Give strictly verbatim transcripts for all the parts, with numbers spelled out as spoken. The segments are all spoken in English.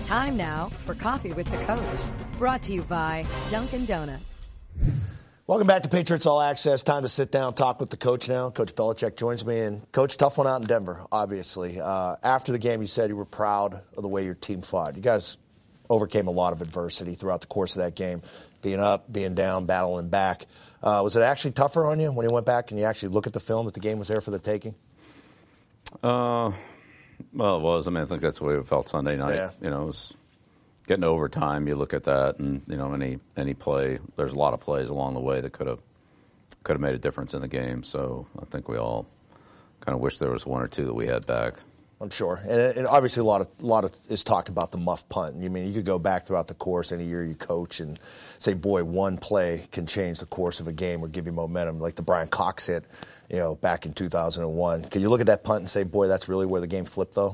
Time now for Coffee with the Coach, brought to you by Dunkin' Donuts. Welcome back to Patriots All Access. Time to sit down, talk with the coach now. Coach Belichick joins me. And, Coach, tough one out in Denver, obviously. Uh, after the game, you said you were proud of the way your team fought. You guys overcame a lot of adversity throughout the course of that game, being up, being down, battling back. Uh, was it actually tougher on you when you went back and you actually look at the film that the game was there for the taking? Uh, well, it was. I mean, I think that's the way it felt Sunday night. Yeah. You know, it was getting to overtime. You look at that, and you know, any any play. There's a lot of plays along the way that could have could have made a difference in the game. So I think we all kind of wish there was one or two that we had back. I'm sure. And, and obviously a lot of a lot of is talked about the muff punt. I mean, you could go back throughout the course any year you coach and say, boy, one play can change the course of a game or give you momentum, like the Brian Cox hit, you know, back in two thousand one. Can you look at that punt and say, boy, that's really where the game flipped, though?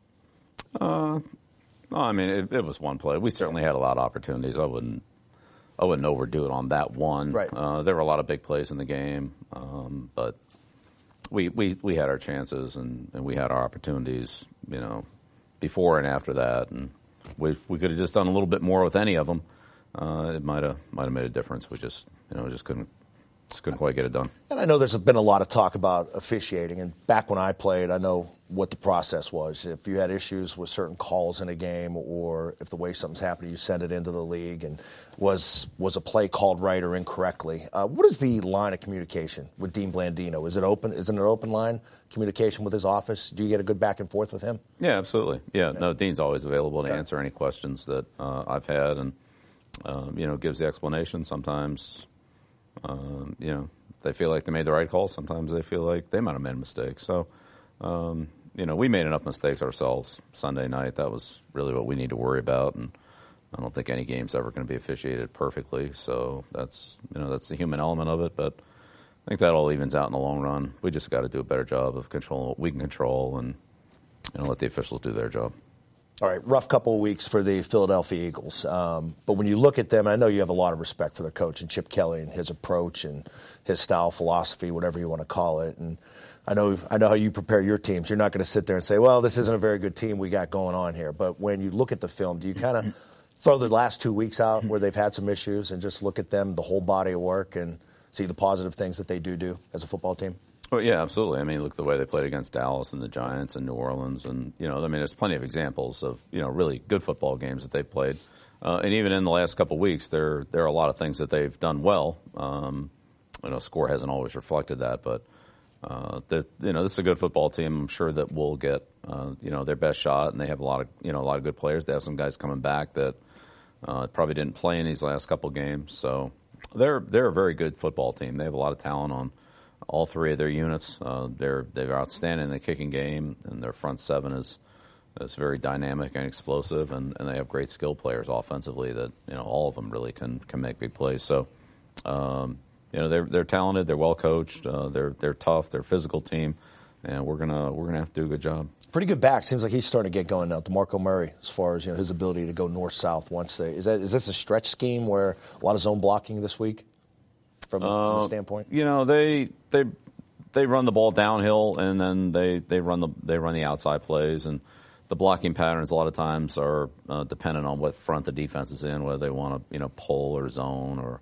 Uh, no, I mean, it, it was one play. We certainly had a lot of opportunities. I wouldn't I wouldn't overdo it on that one. Right. Uh, there were a lot of big plays in the game, um, but We, we we had our chances and, and we had our opportunities, you know, before and after that, and we we could have just done a little bit more with any of them. Uh, it might have might have made a difference. We just you know just couldn't just couldn't quite get it done. And I know there's been a lot of talk about officiating, and back when I played, I know what the process was. If you had issues with certain calls in a game, or if the way something's happening, you send it into the league, and was was a play called right or incorrectly. Uh, what is the line of communication with Dean Blandino? Is it open? Is it an open line communication with his office? Do you get a good back and forth with him? Yeah, absolutely. Yeah, yeah. no, Dean's always available to okay. answer any questions that uh, I've had, and um, you know, gives the explanation. Sometimes, um, you know, they feel like they made the right call. Sometimes they feel like they might have made a mistake. So. Um, you know, we made enough mistakes ourselves Sunday night. That was really what we need to worry about, and I don't think any game's ever going to be officiated perfectly. So that's, you know, that's the human element of it, but I think that all evens out in the long run. We just got to do a better job of controlling what we can control and, you know, let the officials do their job. All right, rough couple of weeks for the Philadelphia Eagles. Um, but when you look at them, I know you have a lot of respect for their coach and Chip Kelly and his approach and his style, philosophy, whatever you want to call it. And I know I know how you prepare your teams. You're not going to sit there and say, well, this isn't a very good team we got going on here. But when you look at the film, do you kind of throw the last two weeks out where they've had some issues and just look at them, the whole body of work, and see the positive things that they do do as a football team? Well, yeah, absolutely. I mean, look at the way they played against Dallas and the Giants and New Orleans. And, you know, I mean, there's plenty of examples of, you know, really good football games that they've played. Uh, and even in the last couple of weeks, there there are a lot of things that they've done well. Um, you know, score hasn't always reflected that, but, uh, the, you know, this is a good football team. I'm sure that we'll get, uh, you know, their best shot, and they have a lot of, you know, a lot of good players. They have some guys coming back that uh, probably didn't play in these last couple of games. So they're they're a very good football team. They have a lot of talent on all three of their units. Uh, they're they're outstanding in the kicking game, and their front seven is is very dynamic and explosive, and, and they have great skill players offensively that, you know, all of them really can can make big plays. So, um, you know, they're they're talented, they're well coached, uh, they're they're tough, they're a physical team, and we're gonna we're gonna have to do a good job. Pretty good back. Seems like he's starting to get going now. DeMarco Murray, as far as, you know, his ability to go north south once they is that is this a stretch scheme where a lot of zone blocking this week? From, uh, from the standpoint, you know, they they they run the ball downhill, and then they, they run the they run the outside plays, and the blocking patterns a lot of times are uh, dependent on what front the defense is in, whether they want to, you know, pull or zone, or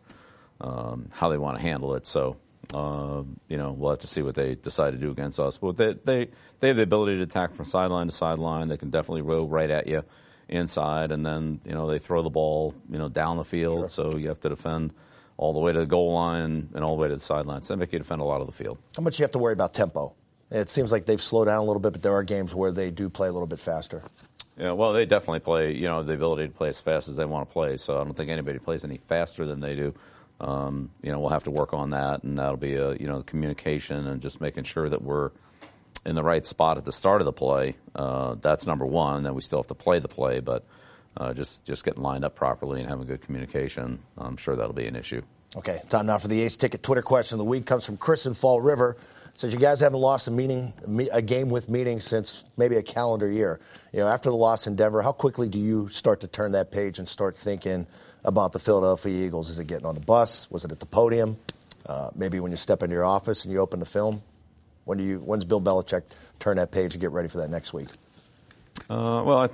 um, how they want to handle it. So, uh, you know, we'll have to see what they decide to do against us. But they they they have the ability to attack from sideline to sideline. They can definitely roll right at you inside, and then, you know, they throw the ball, you know, down the field, sure. so you have to defend all the way to the goal line and all the way to the sideline. So they make you defend a lot of the field. How much you have to worry about tempo? It seems like they've slowed down a little bit, but there are games where they do play a little bit faster. Yeah, well, they definitely play, you know, the ability to play as fast as they want to play. So I don't think anybody plays any faster than they do. Um, you know, we'll have to work on that, and that'll be, a, you know, communication and just making sure that we're in the right spot at the start of the play. Uh, that's number one. And then we still have to play the play, but Uh, just just getting lined up properly and having good communication, I'm sure that'll be an issue. Okay, time now for the Ace Ticket Twitter question of the week. Comes from Chris in Fall River. Says you guys haven't lost a meeting, a game with meaning since maybe a calendar year. You know, after the loss in Denver, how quickly do you start to turn that page and start thinking about the Philadelphia Eagles? Is it getting on the bus? Was it at the podium? Uh, maybe when you step into your office and you open the film? When do you? When's Bill Belichick turn that page and get ready for that next week? Uh, well, I think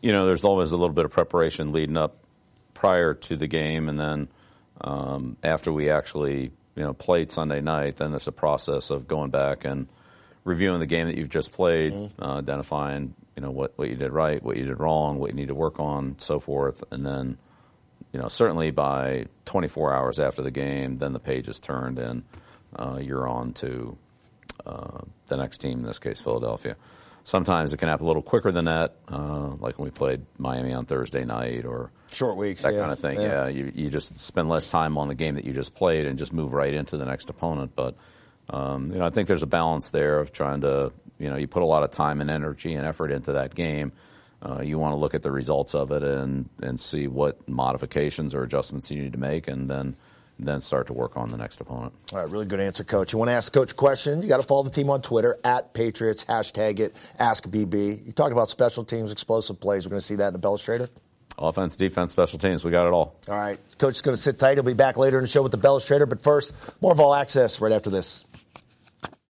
you know, there's always a little bit of preparation leading up prior to the game, and then um, after we actually, you know, played Sunday night, then there's a process of going back and reviewing the game that you've just played, mm-hmm. uh, identifying, you know, what, what you did right, what you did wrong, what you need to work on, so forth, and then, you know, certainly by twenty-four hours after the game, then the page is turned and uh, you're on to uh, the next team, in this case, Philadelphia. Sometimes it can happen a little quicker than that, uh, like when we played Miami on Thursday night or short weeks, that yeah. kind of thing. Yeah, yeah you, you just spend less time on the game that you just played and just move right into the next opponent. But um, you know, I think there's a balance there of trying to, you know, you put a lot of time and energy and effort into that game. Uh, you want to look at the results of it and and see what modifications or adjustments you need to make, and then. then start to work on the next opponent. All right, really good answer, Coach. You want to ask the coach a question, you got to follow the team on Twitter, at Patriots, hashtag it, Ask B B. You talked about special teams, explosive plays. We're going to see that in the Bellustrator? Offense, defense, special teams. We got it all. All right. Coach is going to sit tight. He'll be back later in the show with the Bellustrator. But first, more of All Access right after this.